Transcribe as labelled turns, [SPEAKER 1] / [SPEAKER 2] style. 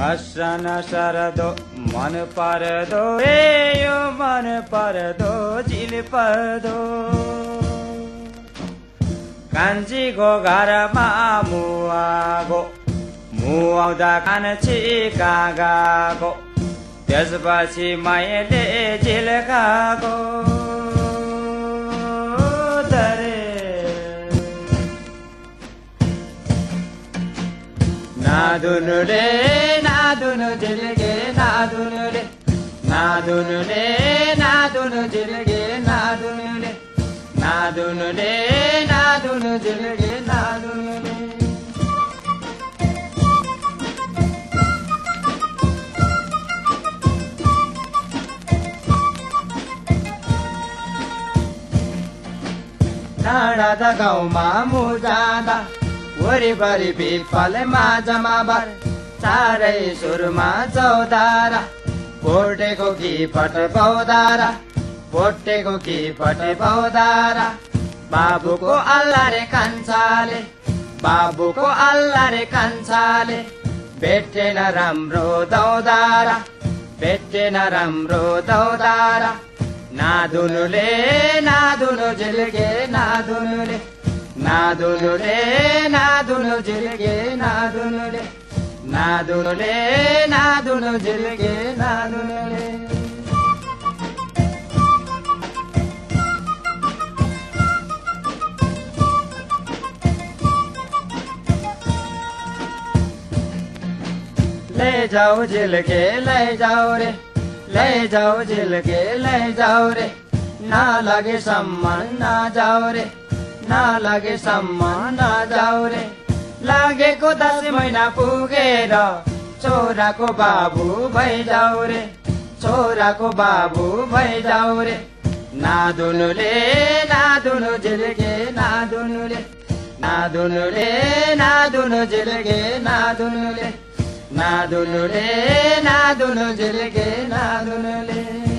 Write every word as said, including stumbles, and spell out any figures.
[SPEAKER 1] हसन सरदो मन परदो ए यो मन परदो झिल पर्दो कान्छीको घरमा मुवागो मुआउँदा कान्छी कहाँ गएको त्यसपछि मैले झिल खाएको नादुनुले नादुनु झिल्गे नादुनुले नादुनुले नादुनु झिल्गे नादुनुले नादुनुले नादुनु झिल्गे नादुनुले डाँडा गाउँमा मु जाँदा वरिपरि पिपल माझमा बार चारै सुरमा चौधारा भोटेको कि पट पौधारा भोटेको कि पट पौधारा बाबुको अल्ला रे कान्छाले बाबुको अल्ला रे कान्छाले भेटेन राम्रो दौधारा भेटेन राम्रो दौधारा नादुनुले नादुनु झिल्गे नादुनुले नादुनुले नादुनु झिल्गे नादुनुले नादुनुले नादुनु झिल्गे नादुनुले ले जाओ झिल्गे ले जाओ रे ले जाओ झिल्गे ले जाओ रे ना लगे सम्मान ना जाओ रे ना लगे सम्मान ना जाओ रे लागेको दस महिना पुगेर छोराको बाबु भइजाऊ रे छोराको बाबु भइजाऊ रे नादुनुले नादुनु झिल्गे नादुनुले नादुनुले नादुनु झिल्गे नादुनुले नादुनुले नादुनु झिल्गे नादुनुले